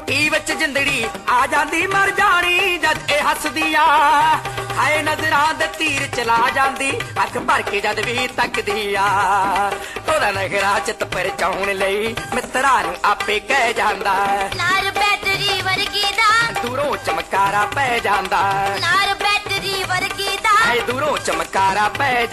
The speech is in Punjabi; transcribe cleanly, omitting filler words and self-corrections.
ਟੀ ਵਿੱਚ ਜਿੰਦੜੀ ਆ ਜਾਂਦੀ ਮਰ ਜਾਣੀ ਜਦ ਇਹ ਹੱਸਦੀ ਆ ਹਾਏ ਨਜ਼ਰਾਂ ਦੇ ਤੀਰ ਚਲਾ ਜਾਂਦੀ ਅੱਖ ਭਰ ਕੇ ਜਦ ਵੀ ਤੱਕਦੀ ਆ ਉਹਦਾ ਨਖਰਾ ਚਿੱਤ ਪਰਚਾਉਣ ਲਈ ਮਿੱਤਰਾਂ ਨੂੰ ਆਪੇ ਕਹਿ ਜਾਂਦਾ ਨਾਰ ਬੈਟਰੀ ਵਰਗੀ ਦਾ ਦੂਰੋਂ ਚਮਕਾਰਾ ਪੈ ਜਾਂਦਾ ਨਾਰ ਬੈਟਰੀ ਵਰਗੀ ਦਾ ਹਾਏ ਦੂਰੋਂ ਚਮਕਾਰਾ ਪੈ